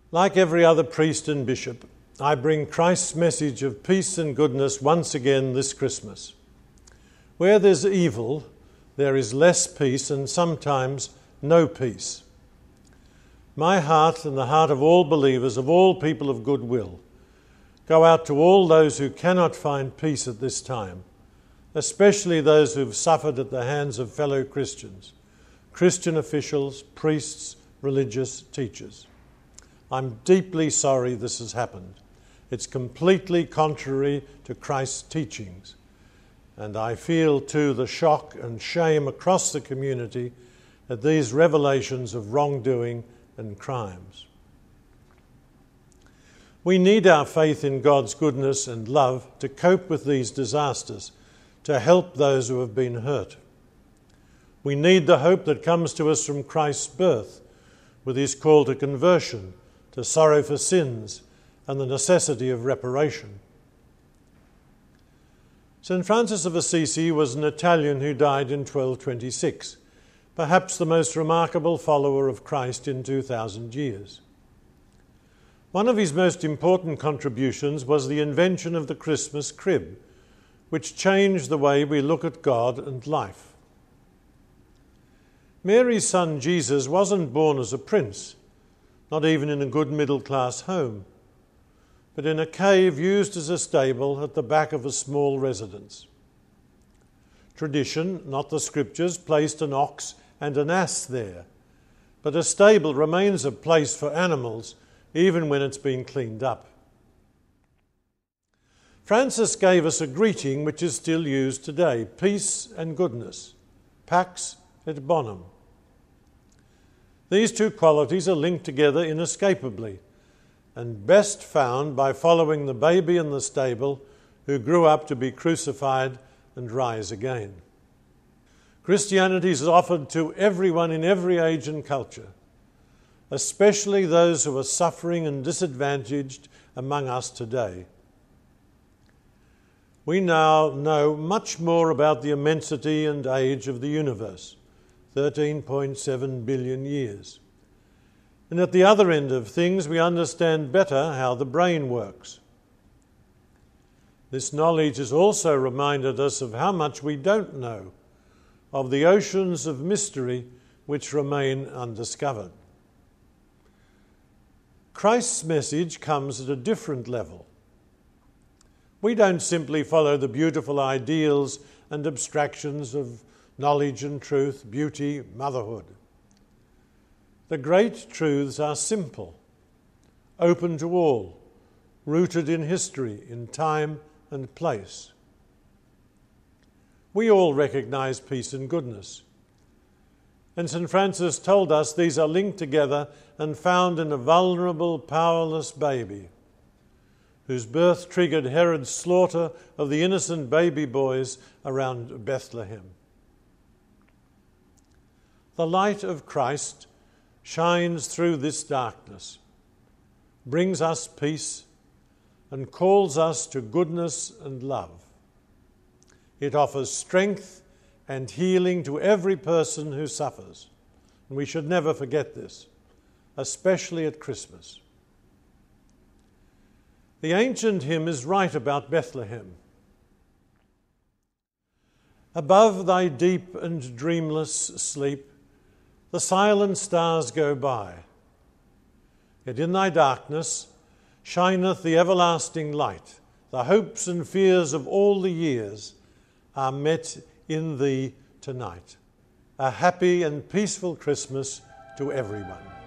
Like every other priest and bishop, I bring Christ's message of peace and goodness once again this Christmas. Where there's evil, there is less peace and sometimes no peace. My heart and the heart of all believers, of all people of goodwill, go out to all those who cannot find peace at this time, especially those who've suffered at the hands of fellow Christians, Christian officials, priests, religious teachers. I'm deeply sorry this has happened. It's completely contrary to Christ's teachings. And I feel too the shock and shame across the community at these revelations of wrongdoing and crimes. We need our faith in God's goodness and love to cope with these disasters, to help those who have been hurt. We need the hope that comes to us from Christ's birth, with his call to conversion, to sorrow for sins, and the necessity of reparation. St. Francis of Assisi was an Italian who died in 1226, perhaps the most remarkable follower of Christ in 2,000 years. One of his most important contributions was the invention of the Christmas crib, which changed the way we look at God and life. Mary's son Jesus wasn't born as a prince, not even in a good middle-class home, but in a cave used as a stable at the back of a small residence. Tradition, not the scriptures, placed an ox and an ass there, but a stable remains a place for animals even when it's been cleaned up. Francis gave us a greeting which is still used today: peace and goodness, pax et bonum. These two qualities are linked together inescapably and best found by following the baby in the stable who grew up to be crucified and rise again. Christianity is offered to everyone in every age and culture, especially those who are suffering and disadvantaged among us today. We now know much more about the immensity and age of the universe, 13.7 billion years. And at the other end of things, we understand better how the brain works. This knowledge has also reminded us of how much we don't know, of the oceans of mystery which remain undiscovered. Christ's message comes at a different level. We don't simply follow the beautiful ideals and abstractions of knowledge and truth, beauty, motherhood. The great truths are simple, open to all, rooted in history, in time and place. We all recognize peace and goodness. And St. Francis told us these are linked together and found in a vulnerable, powerless baby, whose birth triggered Herod's slaughter of the innocent baby boys around Bethlehem. The light of Christ shines through this darkness, brings us peace, and calls us to goodness and love. It offers strength and healing to every person who suffers. And we should never forget this, especially at Christmas. The ancient hymn is right about Bethlehem. Above thy deep and dreamless sleep, the silent stars go by. Yet in thy darkness shineth the everlasting light. The hopes and fears of all the years are met in thee tonight. A happy and peaceful Christmas to everyone.